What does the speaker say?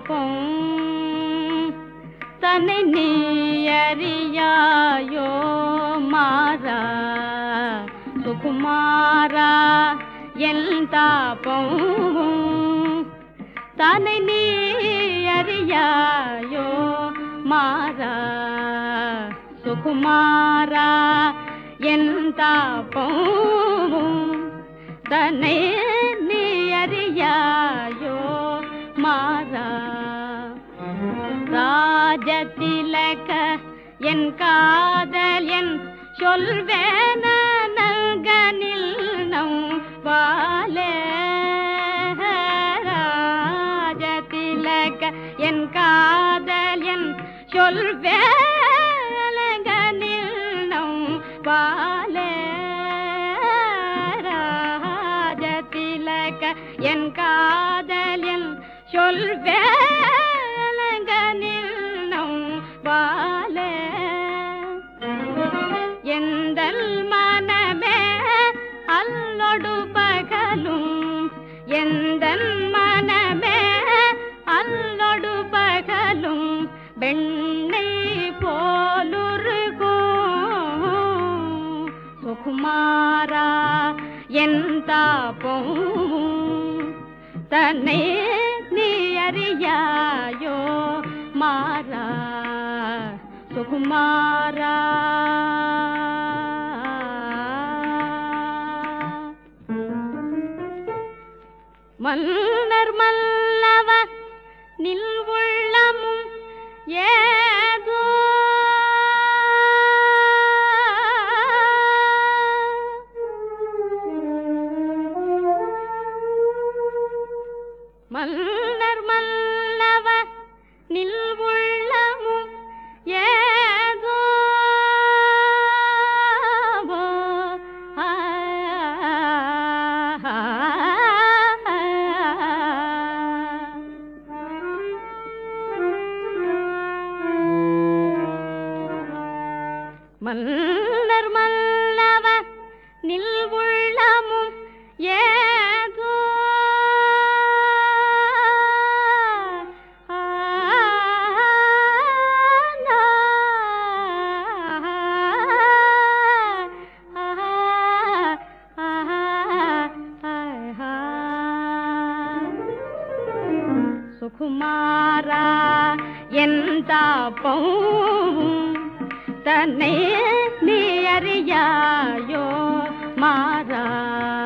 தாபம் தன்னை நீ அறியாயோ மாறா சுகுமாரா என் தாபம் தன்னை நீ அறியாயோ மாறா சுகுமாரா என் தாபம் தன்னை நீ அறியாயோ மாறா ராஜதிலக என் காதல் என் சொல்வேன நல்கனில் நம் வாலே ராஜதிலக என் காதல் என் சொல்வேலகனில் நம் வாலே ராஜதிலக என் காதல் என் சொல்வேலகனில் நம் வாலே எந்தல் மனமே அல்லொடு பகலும் எந்தன் மனமே அல்லொடு பகலும் வெண்ணை போலுருகும் சுகுமாரா என் தாபம் தன்னை நீ அறியாயோ மாறா சுகுமாரா மன்னர் மல்லவ நில் உள்ளமும் ஏதோ மன்னர் மல்லவ நில் உள்ளமும் ஏதோ மன்னர் மல்லவ நில் உள்ளமும் ஏதோ சுகுமாரா என் தாபம் தன்னை நீ அறியாயோ மாறா